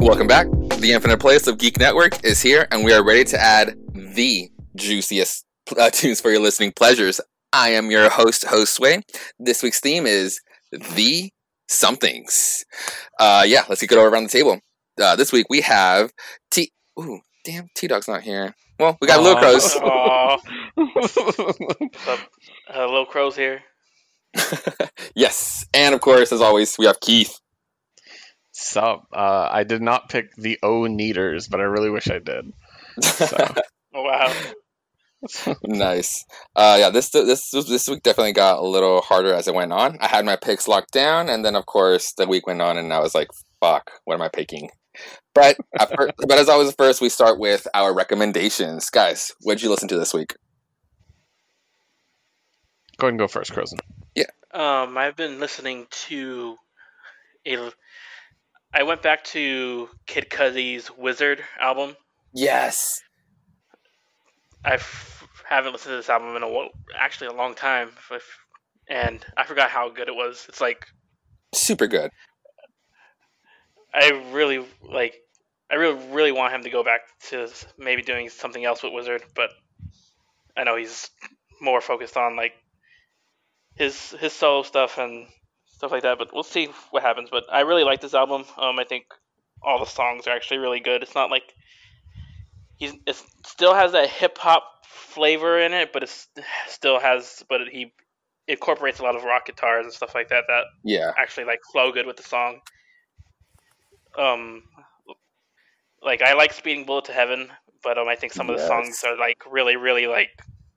Welcome back. The Infinite Place of Geek Network is here, and we are ready to add the juiciest tunes for your listening pleasures. I am your host, Sway. This week's theme is The Somethings. Let's get it over around the table. This week we have T. Ooh, damn, T-Dog's not here. Well, we got Lil Crows. Lil Crows here. Yes, and of course, as always, we have Keith. Sup? I did not pick the O-Neaters, but I really wish I did. So. Oh, wow. Nice. This week definitely got a little harder as it went on. I had my picks locked down, and then of course the week went on, and I was like, "Fuck, what am I picking?" But as always, first we start with our recommendations. Guys, what did you listen to this week? Go ahead and go first, Crozen. Yeah. I've been listening to I went back to Kid Cudi's Wizard album. Yes. I haven't listened to this album in a long time, and I forgot how good it was. It's like super good. I really want him to go back to maybe doing something else with Wizard, but I know he's more focused on like his solo stuff and stuff like that. But we'll see what happens. But I really like this album. I think all the songs are actually really good. It's not like it still has that hip hop flavor in it, but he incorporates a lot of rock guitars and stuff like that actually like flow good with the song. Like I like Speeding Bullet to Heaven, but I think some of the songs are like really, really like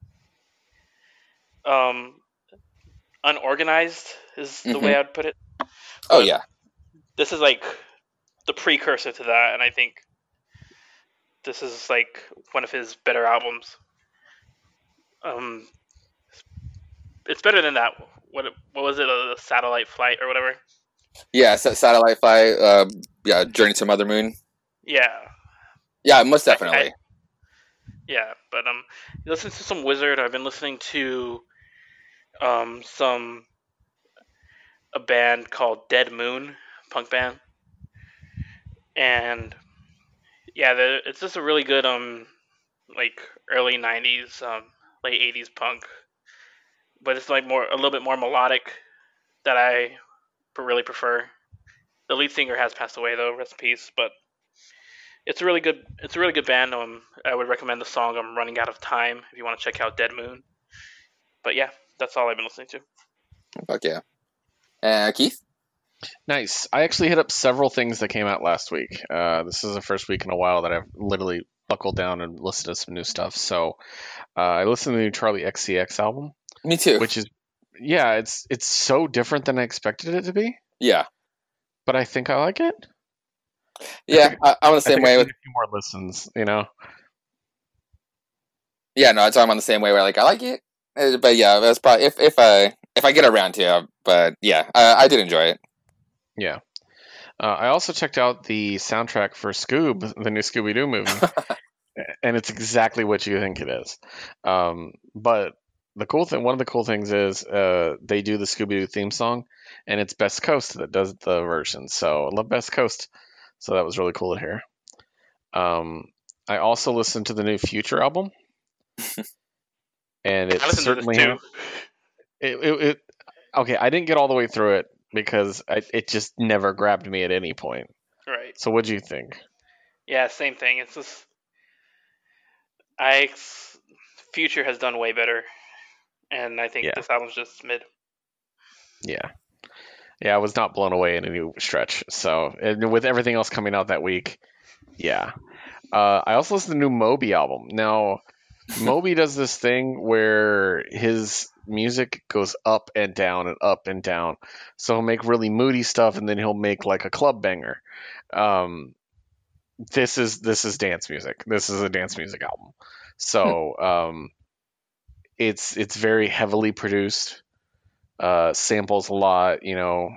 unorganized is the way I'd put it. Oh yeah. This is like the precursor to that, and I think this is like one of his better albums. It's better than that. What was it? A Satellite Flight or whatever? Yeah, Satellite Flight. Journey to Mother Moon. Yeah, most definitely. But listen to some Wizard. I've been listening to a band called Dead Moon, punk band, and it's just a really good like early '90s, late '80s punk, but it's like a little bit more melodic that I really prefer. The lead singer has passed away though, rest in peace, but it's a really good band. I would recommend the song "I'm Running Out of Time" if you want to check out Dead Moon. But yeah, that's all I've been listening to. Fuck yeah. Keith? Nice. I actually hit up several things that came out last week. This is the first week in a while that I've literally buckled down and listened to some new stuff. So I listened to the new Charlie XCX album. Me too. Which is, it's so different than I expected it to be. Yeah. But I think I like it. Yeah, I'm the same way with a few more listens, you know. Yeah, no, I'm on the same way where like I like it, but yeah, that's probably if I get around to it. But yeah, I did enjoy it. Yeah, I also checked out the soundtrack for Scoob, the new Scooby-Doo movie, and it's exactly what you think it is. But one of the cool things is they do the Scooby-Doo theme song, and it's Best Coast that does the version. So I love Best Coast. So that was really cool to hear. I also listened to the new Future album, and it certainly okay. I didn't get all the way through it because it just never grabbed me at any point. Right. So what do you think? Yeah, same thing. It's just Future has done way better, and I think this album's just mid. Yeah. Yeah, I was not blown away in any stretch. So, and with everything else coming out that week, yeah. I also listened to the new Moby album. Now, Moby does this thing where his music goes up and down and up and down. So he'll make really moody stuff, and then he'll make like a club banger. This is dance music. This is a dance music album. So it's very heavily produced. Samples a lot, you know.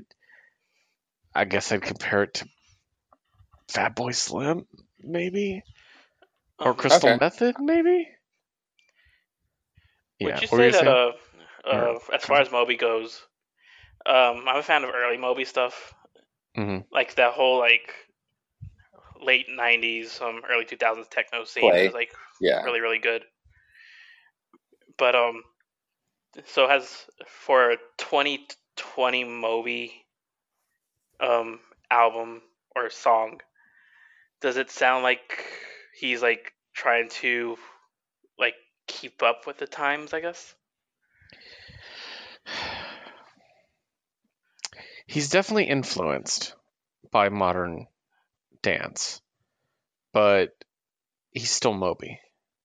I guess I'd compare it to Fatboy Slim, maybe, or Crystal Method, maybe. Would you say that as far as Moby goes, I'm a fan of early Moby stuff, like that whole like late 90s, early 2000s techno scene Play. is like Yeah. really, really good. But so has for a 2020 Moby album or song, does it sound like he's like trying to like keep up with the times, I guess? He's definitely influenced by modern dance, but he's still Moby.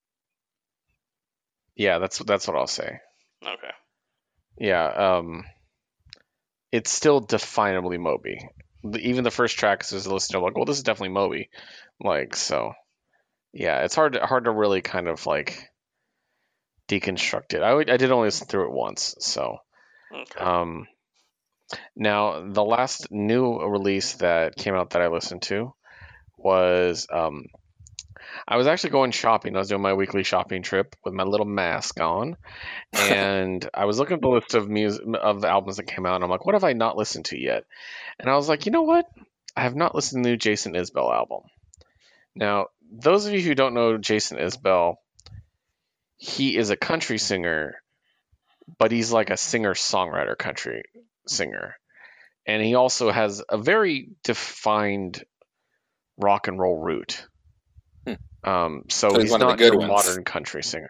Yeah, that's what I'll say. Okay. Yeah, it's still definably Moby. Even the first track is listening to like, well, this is definitely Moby. Like, so yeah, it's hard to really kind of like deconstruct it. I did only listen through it once, so Okay. now the last new release that came out that I listened to was I was actually going shopping. I was doing my weekly shopping trip with my little mask on, and I was looking at the list of albums that came out, and I'm like, what have I not listened to yet? And I was like, you know what? I have not listened to the new Jason Isbell album. Now, those of you who don't know Jason Isbell, he is a country singer, but he's like a singer-songwriter country singer. And he also has a very defined rock and roll root. So he's one of the not good your ones. modern country singer.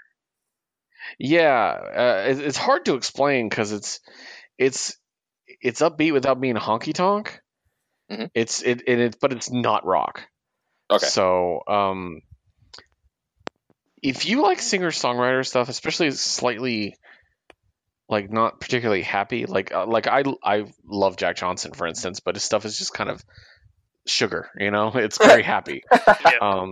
Yeah, it's hard to explain because it's upbeat without being honky tonk. Mm-hmm. But it's not rock. Okay. So if you like singer songwriter stuff, especially slightly like not particularly happy, like I love Jack Johnson for instance, but his stuff is just kind of sugar, you know. It's very happy. Yeah.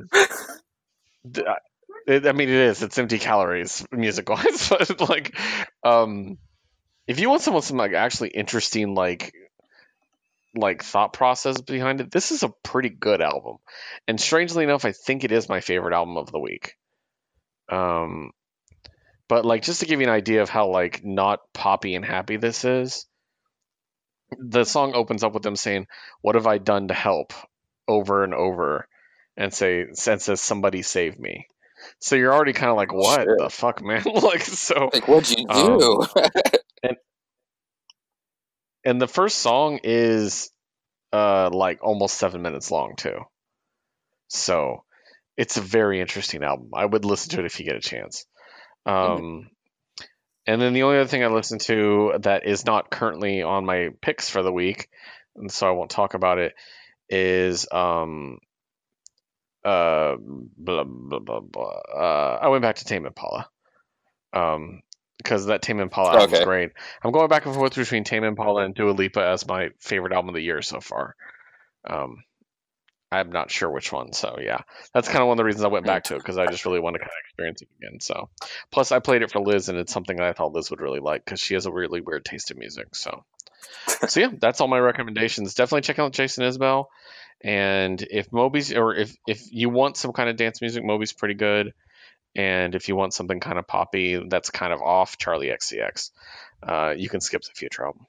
I mean, it is. It's empty calories, music-wise. But like, if you want some like actually interesting like thought process behind it, this is a pretty good album. And strangely enough, I think it is my favorite album of the week. But like just to give you an idea of how like not poppy and happy this is, the song opens up with them saying, "What have I done to help?" over and over, and says, "Somebody save me." So you're already kind of like, what the fuck, man? Like, so like, what'd you do? and the first song is like almost 7 minutes long too. So it's a very interesting album. I would listen to it if you get a chance. And then the only other thing I listened to that is not currently on my picks for the week, and so I won't talk about it, is blah, blah, blah, blah. I went back to Tame Impala. Because that Tame Impala album is great. I'm going back and forth between Tame Impala and Dua Lipa as my favorite album of the year so far. I'm not sure which one, so yeah, that's kind of one of the reasons I went back to it, because I just really want to kind of experience it again. So, plus I played it for Liz, and it's something that I thought Liz would really like because she has a really weird taste in music. So yeah, that's all my recommendations. Definitely check out Jason Isbell, and if Moby's or if you want some kind of dance music, Moby's pretty good. And if you want something kind of poppy that's kind of off, Charlie XCX. You can skip the Future album.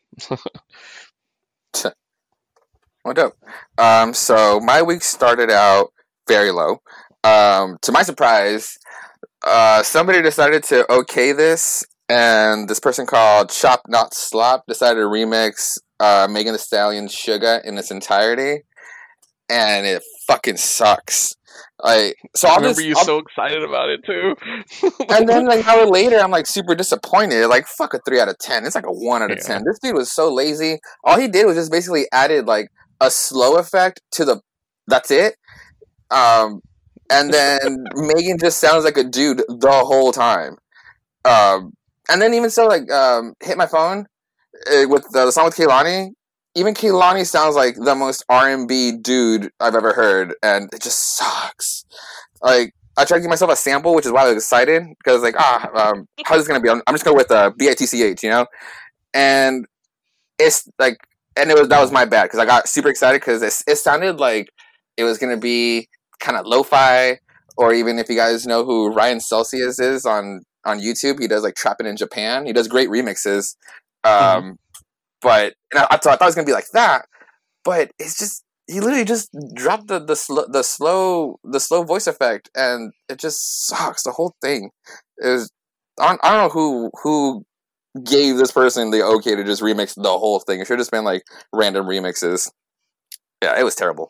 What up? So my week started out very low. To my surprise, somebody decided to okay this, and this person called Chop Not Slop decided to remix Megan Thee Stallion's Sugar in its entirety, and it fucking sucks. Like, so I remember you so excited about it too. And then like an hour later, I'm like super disappointed. Like, fuck a 3 out of 10. It's like a 1 out of 10. This dude was so lazy. All he did was just basically added like a slow effect to the. That's it. And then Megan just sounds like a dude the whole time. And then even so, like, Hit My Phone with the song with Kehlani. Even Kehlani sounds like the most R&B dude I've ever heard, and it just sucks. Like, I tried to give myself a sample, which is why I was excited, because like, how's this gonna be? I'm just going with BITCH, you know? And it's like, and that was my bad, because I got super excited, because it sounded like it was gonna be kind of lo-fi, or even if you guys know who Ryan Celsius is on YouTube, he does like Trappin' in Japan. He does great remixes. But I thought it was gonna be like that, but it's just he literally just dropped the slow voice effect, and it just sucks. The whole thing is I don't know who gave this person the okay to just remix the whole thing. It should have just been like random remixes. Yeah, it was terrible.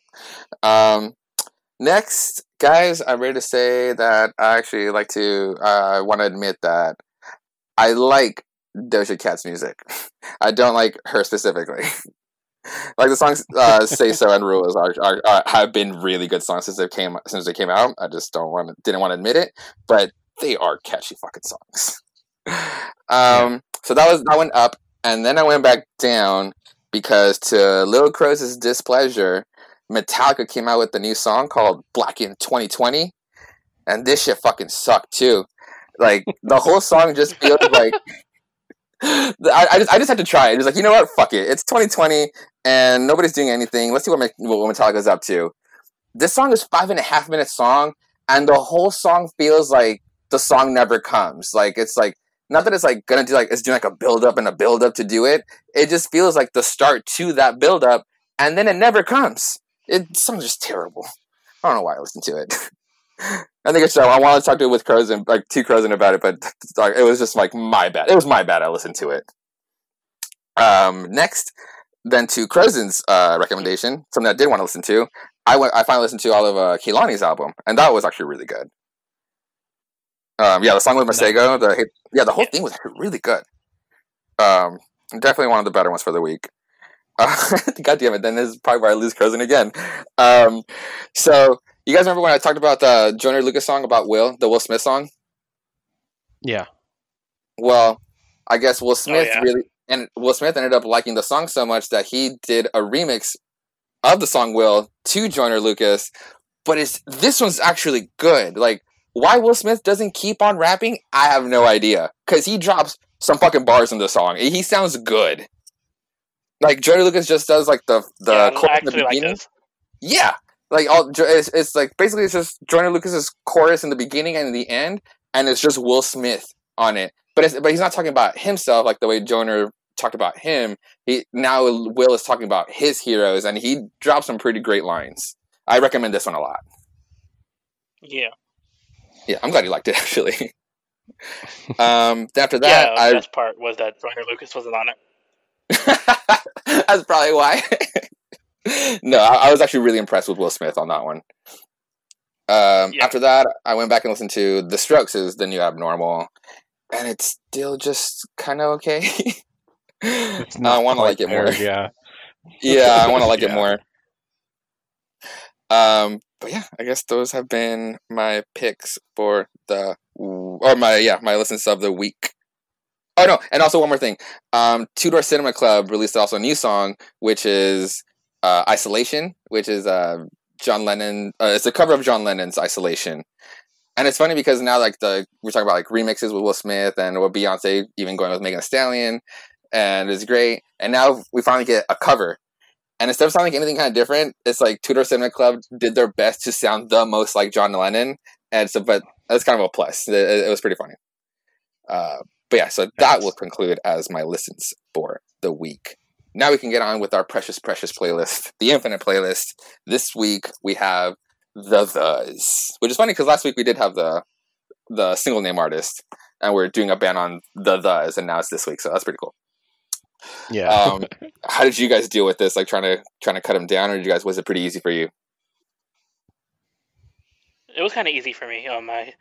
Next, guys, I'm ready to say that I actually like to. I want to admit that I like Doja Cat's music. I don't like her specifically. Like the songs "Say So" and "Rules" have been really good songs since they came out. I just didn't want to admit it, but they are catchy fucking songs. So that went up, and then I went back down because to Lil Crow's displeasure, Metallica came out with the new song called "Black in 2020," and this shit fucking sucked too. Like the whole song just feels like. I just had to try it. It was like, you know what? Fuck it. It's 2020 and nobody's doing anything. Let's see what Metallica's up to. This song is 5.5 minutes song, and the whole song feels like the song never comes. Like it's like not that it's like gonna do like it's doing like a build up and a build up to do it. It just feels like the start to that build up, and then it never comes. The song's just terrible. I don't know why I listened to it. I think it's I wanted to talk to it with Crozen, like to Crozen about it, but it was just like my bad. It was my bad. I listened to it. Next, then to Crozen's recommendation, something I did want to listen to. I finally listened to all of Kehlani's album, and that was actually really good. The song with Masego, the whole thing was actually really good. Definitely one of the better ones for the week. God damn it! Then this is probably where I lose Crozen again. So. You guys remember when I talked about the Joyner Lucas song about Will, the Will Smith song? Yeah. Well, I guess Will Smith ended up liking the song so much that he did a remix of the song Will to Joyner Lucas, but this one's actually good. Like, why Will Smith doesn't keep on rapping, I have no idea. Because he drops some fucking bars in the song. He sounds good. Like, Joyner Lucas just does, like, the chorus in the beginning. Like this. Yeah. Like it's like basically it's just Joyner Lucas's chorus in the beginning and in the end, and it's just Will Smith on it. But he's not talking about himself like the way Joyner talked about him. Now Will is talking about his heroes, and he drops some pretty great lines. I recommend this one a lot. Yeah, I'm glad you liked it actually. After that, the best part was that Joyner Lucas wasn't on it. That's probably why. No, I was actually really impressed with Will Smith on that one. After that, I went back and listened to The Strokes' is the new Abnormal, and it's still just kind of okay. I want to like it more. Yeah, I want to like it more. But yeah, I guess those have been my picks for my listens of the week. Oh no, and also one more thing. Two Door Cinema Club released also a new song, which is Isolation, which is John Lennon. It's a cover of John Lennon's Isolation, and it's funny because now like we're talking about like remixes with Will Smith and with Beyonce even going with Megan Thee Stallion, and it's great. And now we finally get a cover, and instead of sounding like anything kind of different, it's like Two Door Cinema Club did their best to sound the most like John Lennon, and so but that's kind of a plus. It was pretty funny. But yeah, so that will conclude as my listens for the week. Now we can get on with our precious playlist, the infinite playlist. This week we have Thes, which is funny because last week we did have the single name artist, and we're doing a band on Thes, and now it's this week, so that's pretty cool. Yeah. How did you guys deal with this? Like trying to cut him down, or was it pretty easy for you? It was kind of easy for me.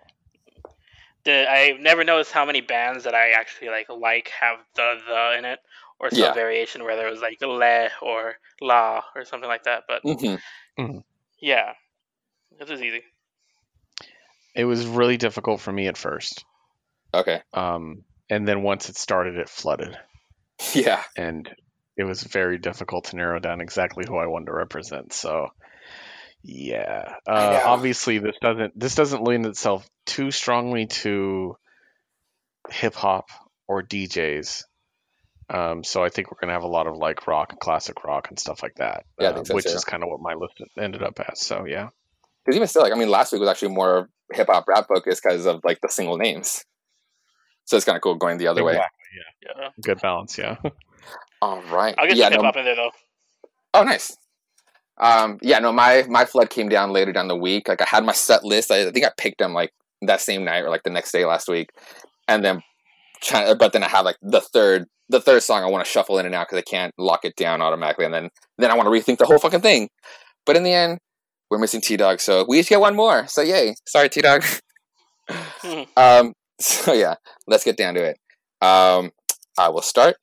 I never noticed how many bands that I actually like have the in it. Or some variation where there was like le or la or something like that. But yeah, this was easy. It was really difficult for me at first. Okay. And then once it started, it flooded. Yeah. And it was very difficult to narrow down exactly who I wanted to represent. So yeah. Obviously this doesn't lend itself too strongly to hip hop or DJs. So I think we're gonna have a lot of like rock, classic rock, and stuff like that. Yeah, I think so, which too. is kind of what my list ended up as. So yeah, because even still, last week was actually more hip hop rap focused because of like the single names. So it's kind of cool going the other way. Yeah. Good balance. Yeah. All right. I'll get some hip hop in there though. Oh, nice. Yeah, no, my flood came down later down the week. Like I had my set list. I think I picked them like that same night or like the next day last week, and then but then I have like the third song I want to shuffle in and out because I can't lock it down automatically, and then I want to rethink the whole fucking thing. But in the end, we're missing T-Dog, so we each get one more. So yay! Sorry, T-Dog. So yeah, let's get down to it. I will start.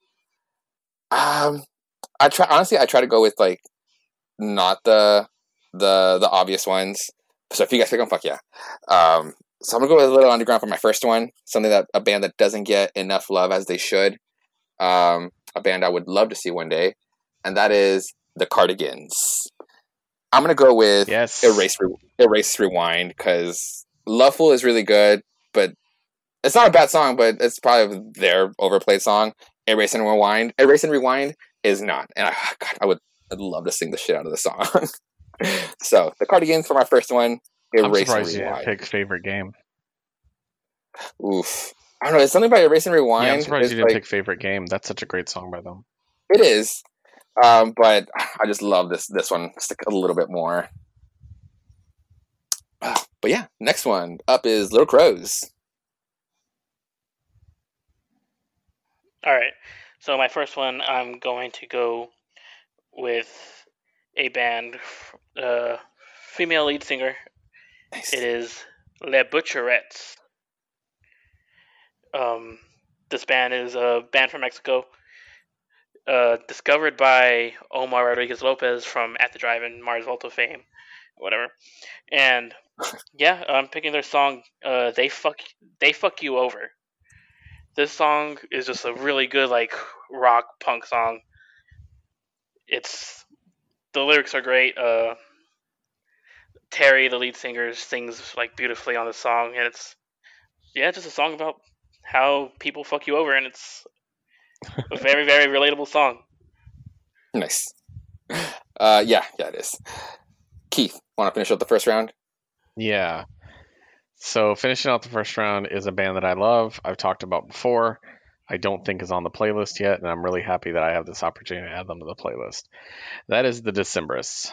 I try to go with like not the obvious ones. So if you guys pick them, fuck yeah. So I'm gonna go with a little underground for my first one. Something that a band that doesn't get enough love as they should. A band I would love to see one day, and that is the Cardigans. I'm gonna go with Erase Rewind because Loveful is really good, but it's not a bad song, but it's probably their overplayed song. Erase and Rewind is not, and I'd love to sing the shit out of the song. So the Cardigans for my first one. I'm surprised you didn't pick Favorite Game. Oof, I don't know. It's something about Erase and Rewind. Yeah, I'm surprised you didn't pick Favorite Game. That's such a great song by them. It is, but I just love this one just a little bit more. But yeah, next one up is Little Crows. All right. So my first one, I'm going to go with a band, female lead singer. Nice. It is Les Butcherettes. This band is a band from Mexico, discovered by Omar Rodriguez Lopez from At the Drive-In, Mars Volta fame, whatever. And yeah, I'm picking their song, They Fuck You Over. This song is just a really good like rock punk song. The lyrics are great. Terry, the lead singer, sings like beautifully on the song, and it's just a song about how people fuck you over, and it's a very, very relatable song. Nice. Yeah, it is. Keith, want to finish up the first round? Yeah. So finishing out the first round is a band that I love. I've talked about before. I don't think is on the playlist yet, and I'm really happy that I have this opportunity to add them to the playlist. That is the Decemberists.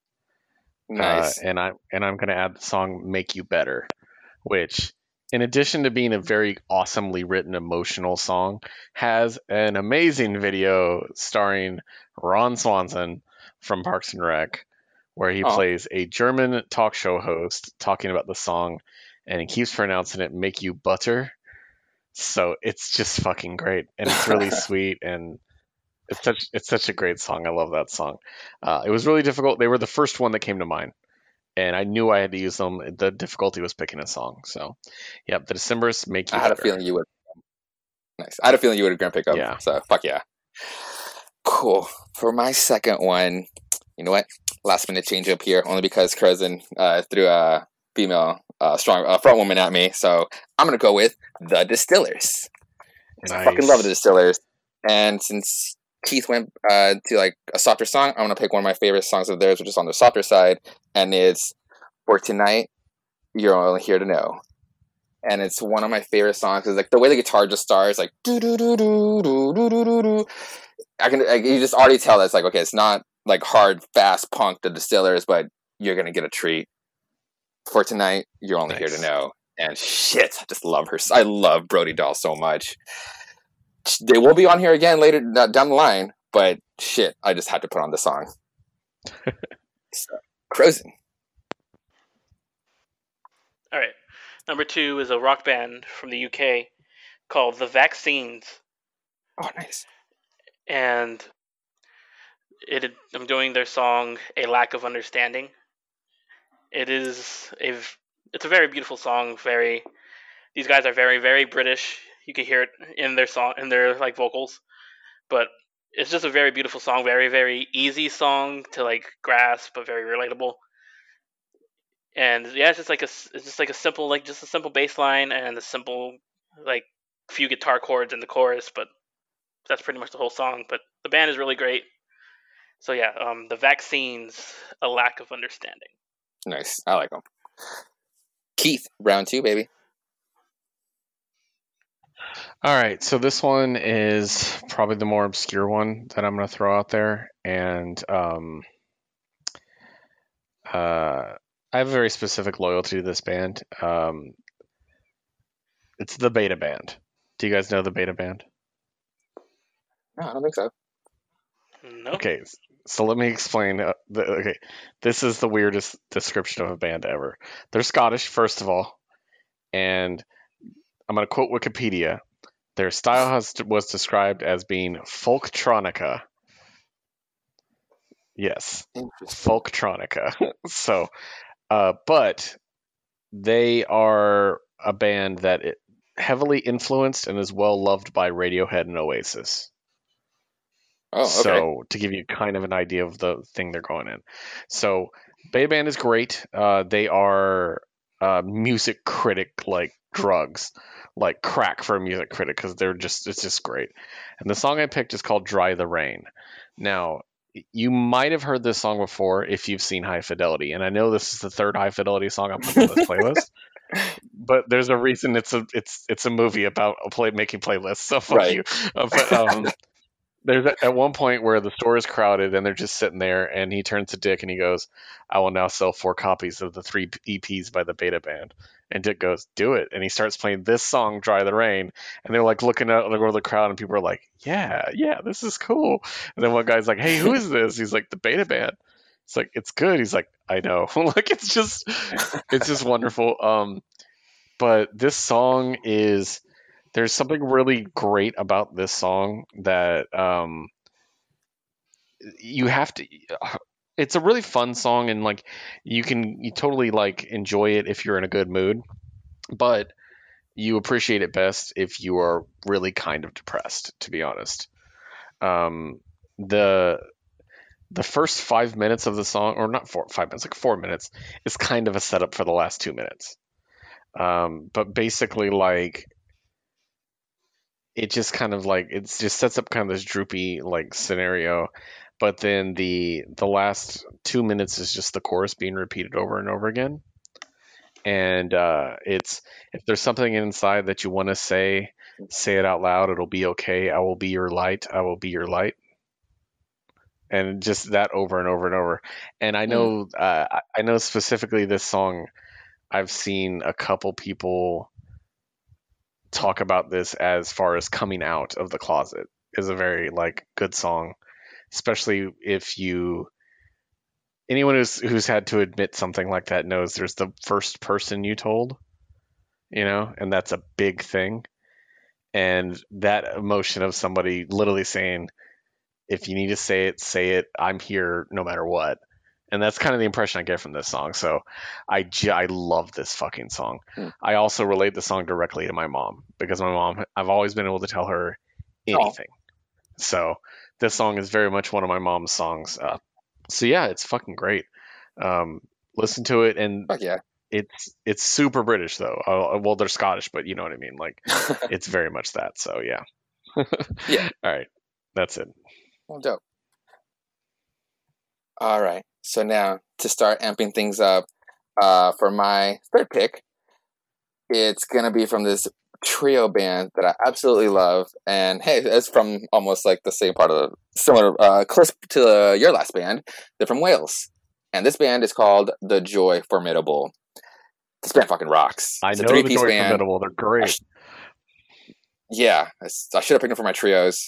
Nice. And I'm going to add the song "Make You Better," which, in addition to being a very awesomely written, emotional song, has an amazing video starring Ron Swanson from Parks and Rec, where he plays a German talk show host talking about the song, and he keeps pronouncing it "make you butter." So it's just fucking great, and it's really sweet, and it's such a great song. I love that song. It was really difficult. They were the first one that came to mind, and I knew I had to use them. The difficulty was picking a song. So, yep, the Decemberists make you. I had a feeling you would. Nice. I had a feeling you would agree pick up. Yeah. So fuck yeah. Cool. For my second one, you know what? Last minute change up here, only because Curzon threw a female strong front woman at me. So I'm gonna go with the Distillers. Nice. I fucking love the Distillers. And since Keith went to like a softer song, I'm gonna pick one of my favorite songs of theirs, which is on the softer side, and it's "For Tonight, You're Only Here to Know." And it's one of my favorite songs because like the way the guitar just starts, like do do do do do do do do. You just already tell that it's like, okay, it's not like hard, fast punk, the Distillers, but you're gonna get a treat. For Tonight, You're Only Here to Know. And shit, I just love her. I love Brody Dahl so much. They will be on here again later down the line, but shit, I just had to put on the song. So, Crozen. All right. Number 2 is a rock band from the UK called The Vaccines. Oh, nice. And I'm doing their song "A Lack of Understanding." It's a very beautiful song. These guys are very, very British. You can hear it in their song, in their like vocals, but it's just a very beautiful song. Very, very easy song to like grasp, but very relatable. And yeah, it's just like a simple bass line and a simple like few guitar chords in the chorus, but that's pretty much the whole song. But the band is really great. So yeah, The Vaccines, A Lack of Understanding. Nice. I like them. Keith, round 2, baby. All right, so this one is probably the more obscure one that I'm going to throw out there, and I have a very specific loyalty to this band. It's the Beta Band. Do you guys know the Beta Band? No, I don't think so. No. Okay, so let me explain. Okay, this is the weirdest description of a band ever. They're Scottish, first of all, and I'm going to quote Wikipedia. Their style was described as being folktronica. Yes, Interesting. folktronica. So, but they are a band that heavily influenced and is well loved by Radiohead and Oasis. Oh, okay. So to give you kind of an idea of the thing they're going in. So Beta Band is great. They are music critic like drugs, like crack for a music critic, because it's just great. And the song I picked is called Dry the Rain. Now, you might have heard this song before if you've seen High Fidelity, and I know this is the third High Fidelity song I'm putting on this playlist. But there's a reason it's a movie about making playlists. So fuck Right. you. But there's at one point where the store is crowded and they're just sitting there, and he turns to Dick and he goes, "I will now sell 4 copies of the 3 EPs by the Beta Band." And Dick goes, "Do it." And he starts playing this song, Dry the Rain. And they're like looking out over the crowd, and people are like, yeah, this is cool. And then one guy's like, "Hey, who is this?" He's like, "The Beta Band." It's like, "It's good." He's like, "I know." Like, it's just wonderful. But this song is, there's something really great about this song that you have to. It's a really fun song, and like you totally like enjoy it if you're in a good mood, but you appreciate it best if you are really kind of depressed, to be honest. The first 5 minutes of the song, or not 5 minutes, like 4 minutes, is kind of a setup for the last 2 minutes. But basically, like, it just kind of like it just sets up kind of this droopy like scenario, but then the last 2 minutes is just the chorus being repeated over and over again. And it's, if there's something inside that you want to say it out loud. It'll be okay. I will be your light. I will be your light. And just that over and over and over. And I know, I know specifically this song, I've seen a couple people talk about this as far as coming out of the closet is a very like good song, especially if anyone who's had to admit something like that knows there's the first person you told, and that's a big thing. And that emotion of somebody literally saying, if you need to say it, I'm here no matter what. And that's kind of the impression I get from this song. So I love this fucking song. I also relate the song directly to my mom, because my mom, I've always been able to tell her anything. So this song is very much one of my mom's songs. So yeah, it's fucking great. Listen to it, and yeah. It's super British though. Well, they're Scottish, but you know what I mean. Like, it's very much that. So yeah. Yeah. All right, that's it. Well, dope. All right. So now to start amping things up, for my third pick, it's gonna be from this trio band that I absolutely love, and hey, it's from almost like the same part of the similar, close to your last band. They're from Wales, and this band is called The Joy Formidable. This band fucking rocks. It's know The Joy Formidable. They're great. Yeah, I should have picked them for my trios.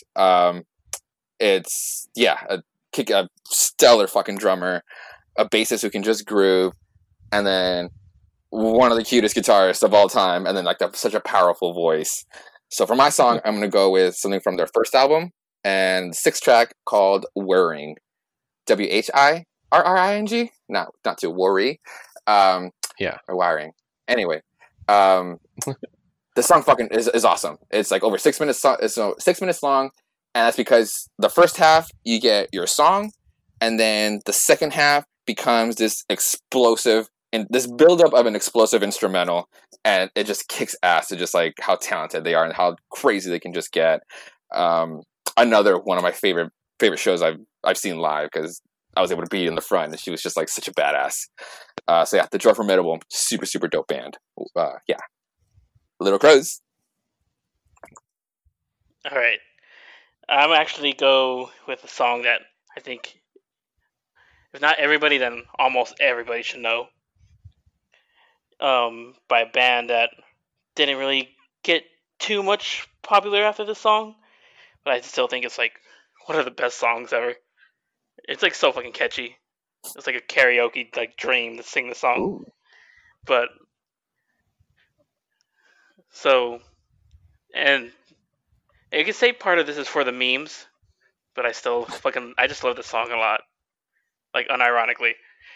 It's a stellar fucking drummer, a bassist who can just groove, and then one of the cutest guitarists of all time, and then like such a powerful voice. So for my song, I'm gonna go with something from their first album and 6-track called Whirring. WHIRRING? Not to worry. Yeah. Or wiring. Anyway, the song fucking is awesome. It's like over 6 minutes. It's 6 minutes long, and that's because the first half you get your song, and then the second half becomes this explosive and this buildup of an explosive instrumental, and it just kicks ass to just like how talented they are and how crazy they can just get. Another one of my favorite shows I've seen live, because I was able to be in the front, and she was just like such a badass. So yeah, The Joy Formidable, super, super dope band. Yeah. Little Crows. All right. I'm actually go with a song that I think if not everybody, then almost everybody should know. By a band that didn't really get too much popular after this song, but I still think it's like one of the best songs ever. It's like so fucking catchy. It's like a karaoke like dream to sing the song. Ooh. But so, and you could say part of this is for the memes, but I just love the song a lot, like unironically.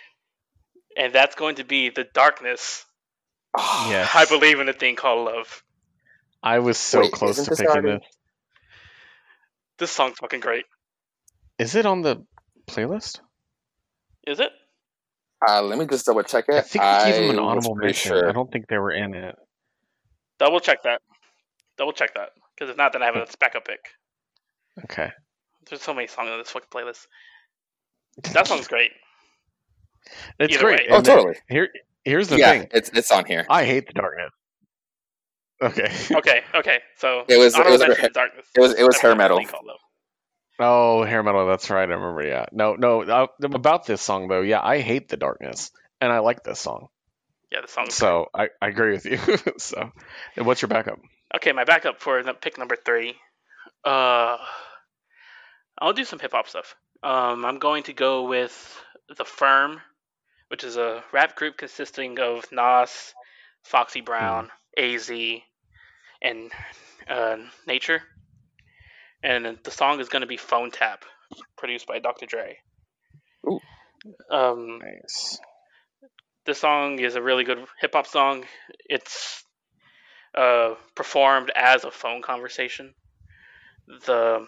And that's going to be The Darkness. Yes. I believe in a thing called love. I was so Wait, close isn't to this picking already- this. This song's fucking great. Is it on the playlist? Is it? Let me just double check it. I think we gave them an was honorable pretty mention. sure. I don't think they were in it. Double check that. Because if not, then I have a backup pick. Okay. There's so many songs on this fucking playlist. That song's great. It's Either great. way. Oh, And totally. Here's the Yeah, thing. it's on here. I hate the darkness. Okay. Okay. So It was- honorable it was mention her- is Darkness. it was I believe hair in a metal. thing called love. Oh, hair metal. That's right. I remember. Yeah. No. About this song though. Yeah, I hate the darkness, and I like this song. Yeah, the song's So I agree with you. So, and what's your backup? great. Okay, my backup for pick number 3. I'll do some hip hop stuff. I'm going to go with The Firm, which is a rap group consisting of Nas, Foxy Brown, AZ, and Nature. And the song is going to be Phone Tap, produced by Dr. Dre. Ooh. Nice. This song is a really good hip hop song. It's performed as a phone conversation. The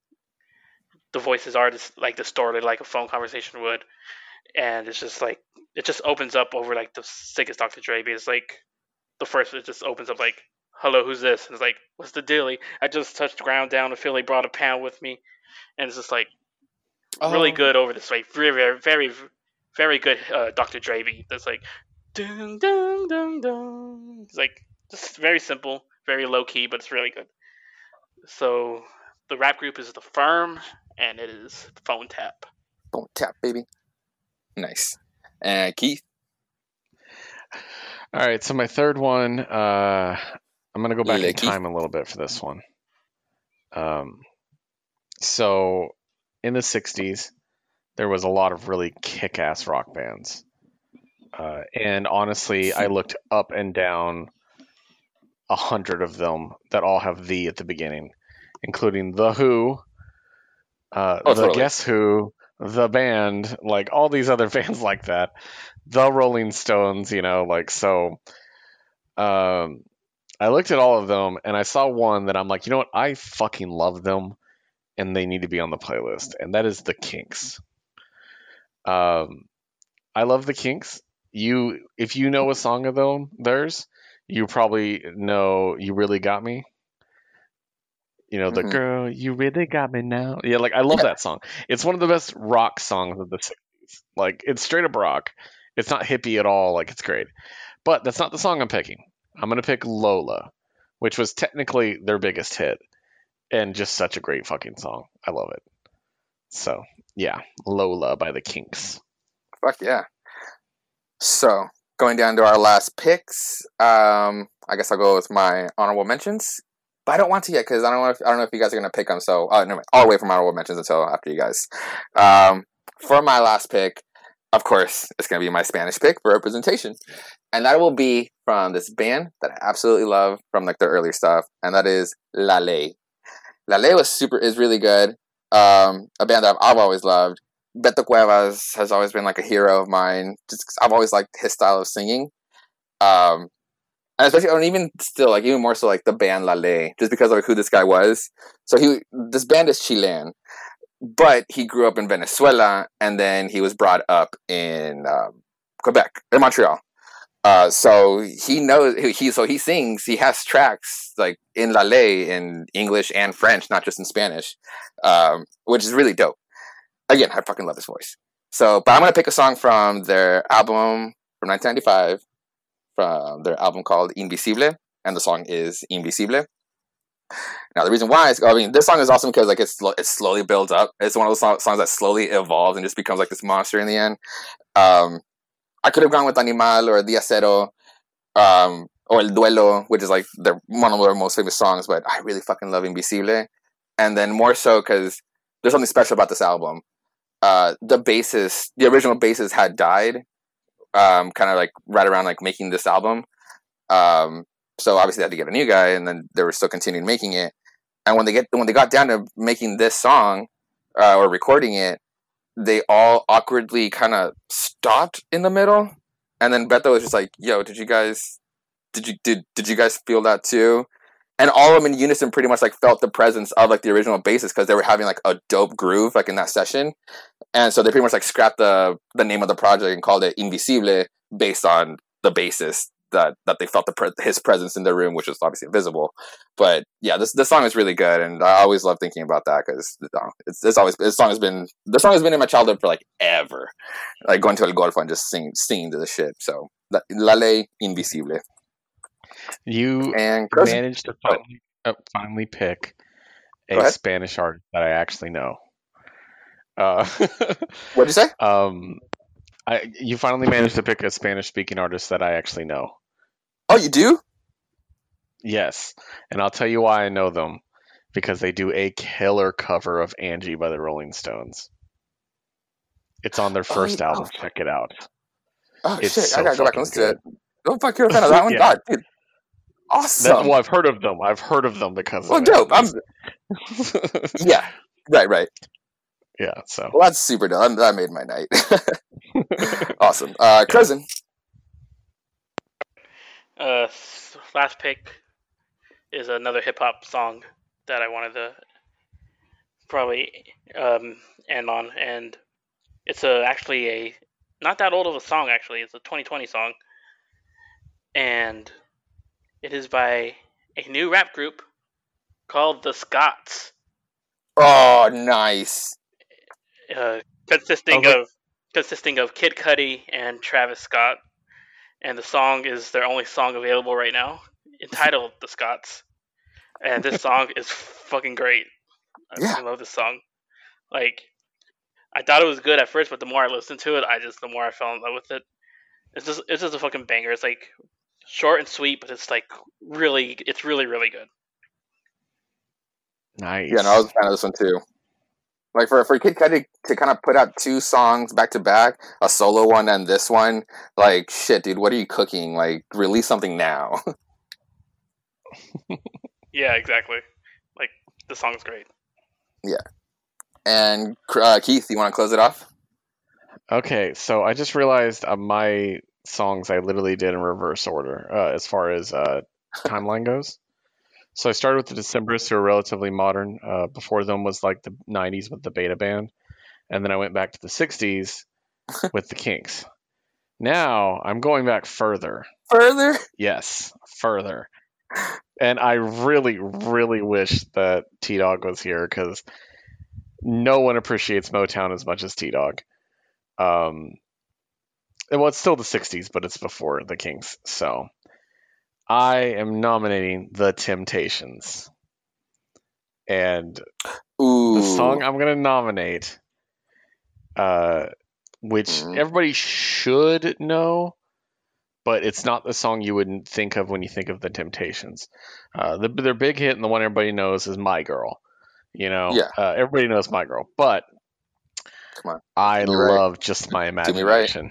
voices are just like distorted like a phone conversation would, and it's just like it just opens up over like the sickest Dr. Dre beat. It's like the first it just opens up like, "Hello, who's this?" And it's like, "What's the dealie? I just touched the ground down to Philly, brought a pound with me," and it's just like really good over this like very good Dr. Dre beat. That's like dun dun dun dun. It's like just very simple, very low key, but it's really good. So the rap group is The Firm, and it is Phone Tap. Phone tap, baby. Nice. And Keith. All right. So my third one. I'm gonna go back in Licky. time a little bit for this one. So in the '60s, there was a lot of really kick-ass rock bands, and honestly, I looked up and down 100 of them that all have "the" at the beginning, including The Who, The totally. Guess Who, The Band, like all these other bands like that, The Rolling Stones, like so. I looked at all of them and I saw one that I'm like, you know what? I fucking love them, and they need to be on the playlist, and that is the Kinks. I love the Kinks. If you know a song of theirs, you probably know "You Really Got Me." The Mhm. "Girl, You Really Got Me Now." Yeah, like I love that song. It's one of the best rock songs of the '60s. Like it's straight up rock. It's not hippie at all. Like it's great. But that's not the song I'm picking. I'm gonna pick Lola, which was technically their biggest hit, and just such a great fucking song. I love it. So yeah, Lola by the Kinks. Fuck yeah. So, going down to our last picks, I guess I'll go with my honorable mentions. But I don't want to yet because I don't know if you guys are gonna pick them. So, never mind. I'll wait for my honorable mentions until after you guys. For my last pick, of course, it's gonna be my Spanish pick for representation, and that will be from this band that I absolutely love from like their earlier stuff, and that is La Ley. La Ley is really good. A band that I've always loved. Beto Cuevas has always been like a hero of mine. Just 'cause I've always liked his style of singing. And especially, and even still, like even more so, like the band La Ley, just because of who this guy was. So this band is Chilean, but he grew up in Venezuela, and then he was brought up in Quebec, in Montreal. So he knows he sings. He has tracks like in La Ley in English and French, not just in Spanish, which is really dope. Again, I fucking love his voice. So, but I'm gonna pick a song from their album from 1995, from their album called Invisible, and the song is Invisible. Now the reason why is, I mean, this song is awesome because like it slowly builds up. It's one of those songs that slowly evolves and just becomes like this monster in the end. I could have gone with Animal or Dia Cero, or El Duelo, which is like one of their most famous songs, but I really fucking love Invisible. And then more so because there's something special about this album. The original bassist had died, kind of like right around like making this album. So obviously they had to get a new guy, and then they were still continuing making it. And when they got down to making this song, or recording it, they all awkwardly kind of stopped in the middle. And then Beto was just like, "Yo, did you guys feel that too?" And all of them in unison pretty much like felt the presence of like the original bassist because they were having like a dope groove like in that session. And so they pretty much like scrapped the name of the project and called it Invisible based on the bassist that they felt his presence in the room, which was obviously visible. But yeah, this song is really good, and I always love thinking about that because this song has been in my childhood for like ever, like going to El Golfo and just singing to the shit. So La Ley Invisible. You and managed to finally pick a Spanish artist that I actually know. What'd you say? You finally managed to pick a Spanish-speaking artist that I actually know. Oh, you do? Yes, and I'll tell you why I know them. Because they do a killer cover of Angie by the Rolling Stones. It's on their first album. Check it out. Oh, it's shit. I gotta go back and listen to it. Oh, fuck, you're a fan of that one? Yeah. God, dude. Awesome. I've heard of them because dope. Yeah. Right. Yeah, so. Well, that's super dope. That made my night. Awesome. Cousin. Last pick is another hip-hop song that I wanted to probably end on, and it's actually a not that old of a song, actually. It's a 2020 song, and it is by a new rap group called The Scots. Oh, nice. Consisting of Kid Cudi and Travis Scott, and the song is their only song available right now, entitled The Scots. And this song is fucking great. I fucking love this song. Like, I thought it was good at first, but the more I listened to it, the more I fell in love with it. It's just a fucking banger. It's like short and sweet, but it's like really good. Nice. Yeah, no, I was a fan of this one too. Like for Kid Cudi to kind of put out two songs back to back, a solo one and this one, like shit, dude, what are you cooking? Like, release something now. Yeah, exactly. Like, the song's great. Yeah. And Keith, you want to close it off? Okay, so I just realized my songs I literally did in reverse order as far as timeline goes. So I started with the Decemberists, who are relatively modern. Before them was like the 90s with the Beta Band. And then I went back to the 60s with the Kinks. Now I'm going back further. Further? Yes, further. And I really, really wish that T-Dog was here because no one appreciates Motown as much as T-Dog. Well, it's still the 60s, but it's before the Kinks. So I am nominating The Temptations. And the song I'm going to nominate, which everybody should know, but it's not the song you wouldn't think of when you think of The Temptations. Their big hit and the one everybody knows is My Girl. You know, everybody knows My Girl, but come on, I love Just My Imagination.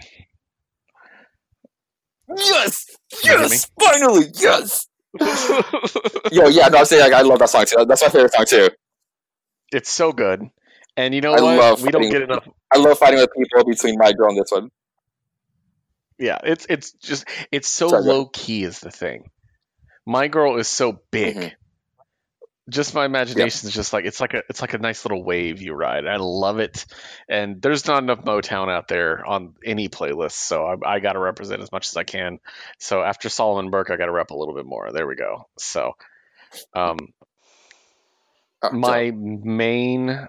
Yes, finally, yes. Yo, yeah, no, I'm saying, like, I love that song too. That's my favorite song too. It's so good, and you know what? We don't get enough. I love fighting with people between My Girl and this one. Yeah, it's so low key is the thing. My Girl is so big. Mm-hmm. Just My Imagination is just like it's like a nice little wave you ride. I love it, and there's not enough Motown out there on any playlist, so I got to represent as much as I can. So after Solomon Burke, I got to rep a little bit more. There we go. So, my main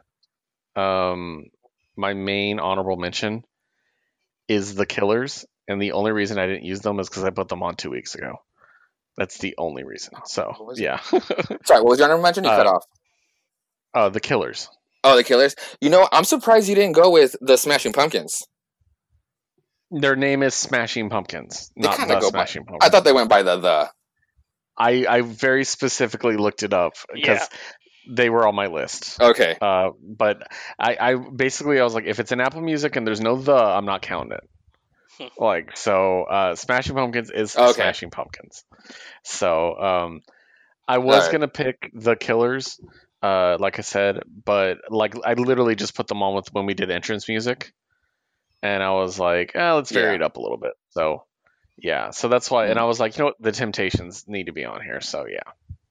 honorable mention is The Killers, and the only reason I didn't use them is because I put them on 2 weeks ago. That's the only reason. So What was it? yeah. Sorry, what was your honorable mention? You cut off. The Killers. Oh, the Killers. You know, I'm surprised you didn't go with the Smashing Pumpkins. Their name is Smashing Pumpkins, They not kinda the go by- Smashing Pumpkins. I thought they went by the. I very specifically looked it up because they were on my list. Okay. But I basically I was like, if it's in Apple Music and there's no I'm not counting it. Like, so Smashing Pumpkins is Okay. Smashing Pumpkins. So I was gonna pick the Killers, like I said, but like I literally just put them on with when we did entrance music, and I was like, let's vary it up a little bit. So yeah, so that's why, and I was like, you know what, the Temptations need to be on here. So yeah.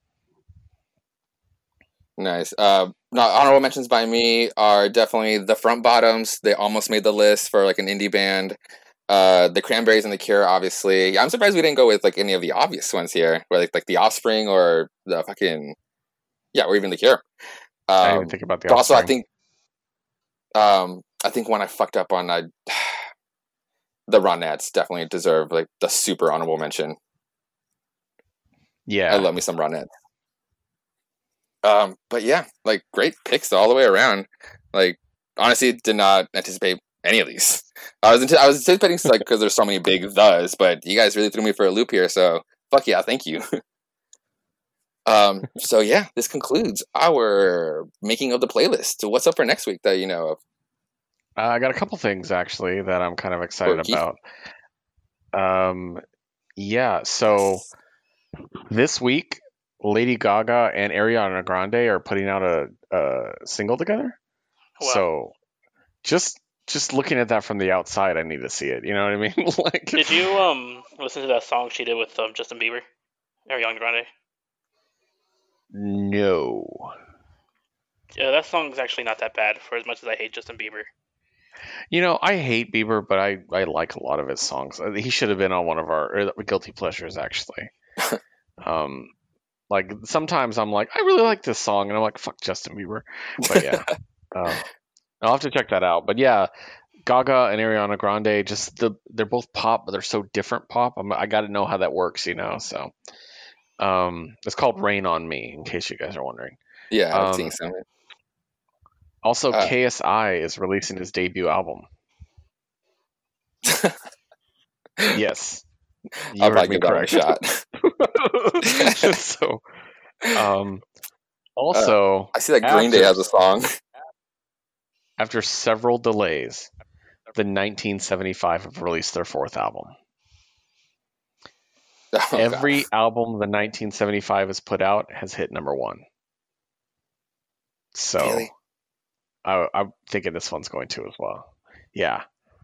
Nice. Honorable mentions by me are definitely the Front Bottoms. They almost made the list for like an indie band. The Cranberries and the Cure, obviously. I'm surprised we didn't go with like any of the obvious ones here, where like the Offspring or the fucking or even the Cure. I didn't even think about the Offspring. Offspring. Also, I think one I fucked up on. The Ronettes definitely deserve like the super honorable mention. Yeah, I love me some Ronettes. But yeah, like great picks all the way around. Like honestly, did not anticipate any of these. I was anticipating like because there's so many big thes, but you guys really threw me for a loop here. So fuck yeah, thank you. So yeah, this concludes our making of the playlist. So what's up for next week that you know of? I got a couple things actually that I'm kind of excited about. Yeah, so this week, Lady Gaga and Ariana Grande are putting out a single together. Wow. So just looking at that from the outside, I need to see it. You know what I mean? Like, did you listen to that song she did with Justin Bieber, Ariana Grande? No. Yeah, that song's actually not that bad for as much as I hate Justin Bieber. You know, I hate Bieber, but I like a lot of his songs. He should have been on one of our guilty pleasures, actually. Like sometimes I'm like, I really like this song, and I'm like, fuck Justin Bieber. But yeah, I'll have to check that out. But yeah, Gaga and Ariana Grande, they're both pop, but they're so different pop. I got to know how that works, you know. So, it's called "Rain on Me," in case you guys are wondering. Yeah, I've seen some. Also, KSI is releasing his debut album. Yes. I'll probably give that a shot. So, also, I see that Green Day has a song. After several delays, the 1975 have released their fourth album. Every album the 1975 has put out has hit number one. So, really? I'm thinking this one's going to as well. Yeah.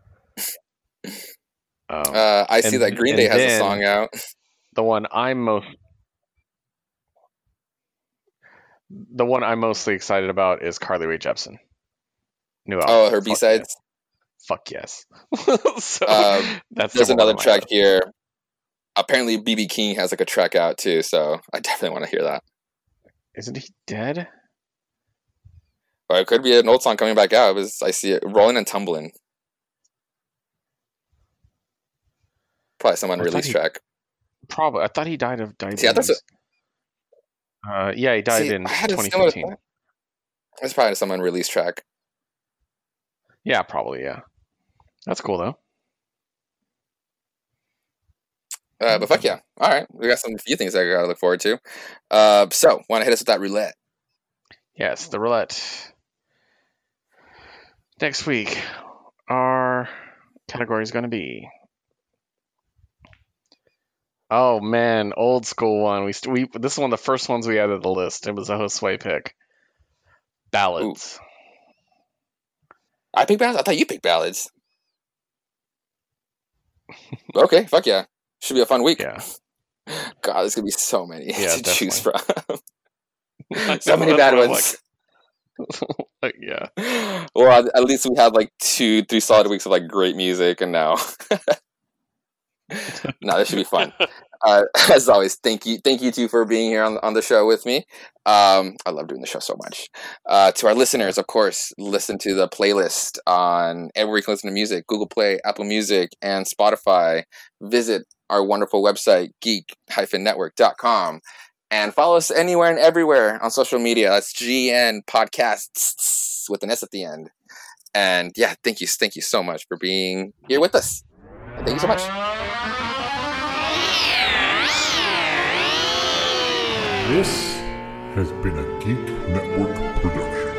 I see that Green Day has a song out. The one I'm mostly excited about is Carly Rae Jepsen. New album. Oh, her B-sides? Fuck yes. So there's another track here. Apparently BB King has like a track out too, so I definitely want to hear that. Isn't he dead? Or it could be an old song coming back out. I see it Rolling and Tumbling. Probably some unreleased track. Probably. I thought he died of diabetes. Yeah, he died in 2015. That's probably some unreleased track. Yeah, probably, yeah. That's cool, though. But fuck yeah. All right. We got some few things I got to look forward to. So, want to hit us with that roulette? Yes, the roulette. Next week, our category is going to be... Oh, man. Old school one. This is one of the first ones we added to the list. It was a Josue pick. Ballads. Ooh. I picked ballads? I thought you picked ballads. Okay, fuck yeah. Should be a fun week. Yeah. God, there's going to be so many to definitely. choose from. So many bad ones. Yeah. Well, at least we had like 2-3 solid weeks of like great music, and now. No, this should be fun. As always, thank you two for being here on the show with me. I love doing the show so much. To our listeners, of course, listen to the playlist on everywhere you can listen to music: Google Play, Apple Music, and Spotify. Visit our wonderful website, geek-network.com, and follow us anywhere and everywhere on social media. That's GN Podcasts with an S at the end. And yeah, thank you so much for being here with us. And thank you so much. This has been a Geek Network production.